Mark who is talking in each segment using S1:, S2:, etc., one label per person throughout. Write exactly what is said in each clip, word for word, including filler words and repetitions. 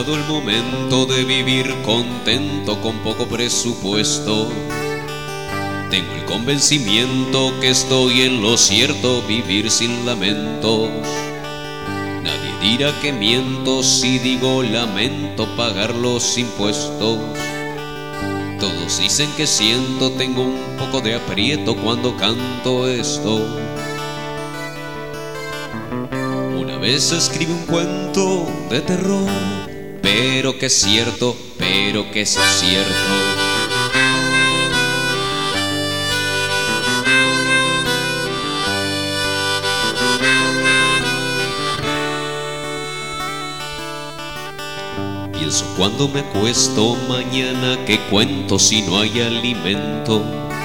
S1: llegado el momento de vivir contento con poco presupuesto. Tengo el convencimiento que estoy en lo cierto, vivir sin lamentos. Nadie dirá que miento si digo lamento pagar los impuestos. Todos dicen que siento, tengo un poco de aprieto cuando canto esto. Una vez escribí un cuento de terror, pero que es cierto, pero que es cierto. Pienso cuando me acuesto mañana, ¿qué cuento si no hay alimento?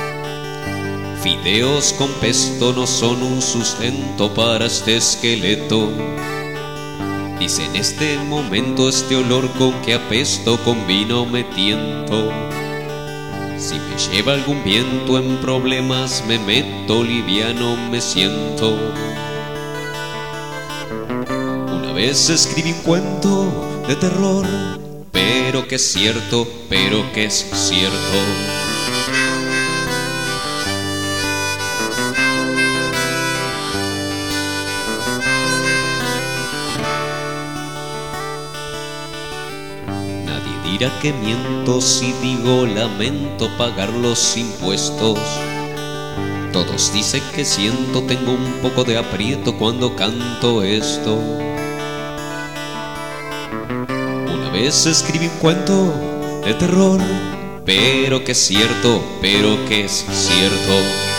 S1: Fideos con pesto no son un sustento para este esqueleto. Dice en este momento este olor con que apesto, con vino me tiento. Si me lleva algún viento en problemas me meto, liviano me siento. Una vez escribí un cuento de terror, pero que es cierto, pero que es cierto. Nadie dirá que miento si digo lamento pagar los impuestos. Todos dicen que siento, tengo un poco de aprieto cuando canto esto. Una vez escribí un cuento de terror, pero que es cierto, pero que es cierto.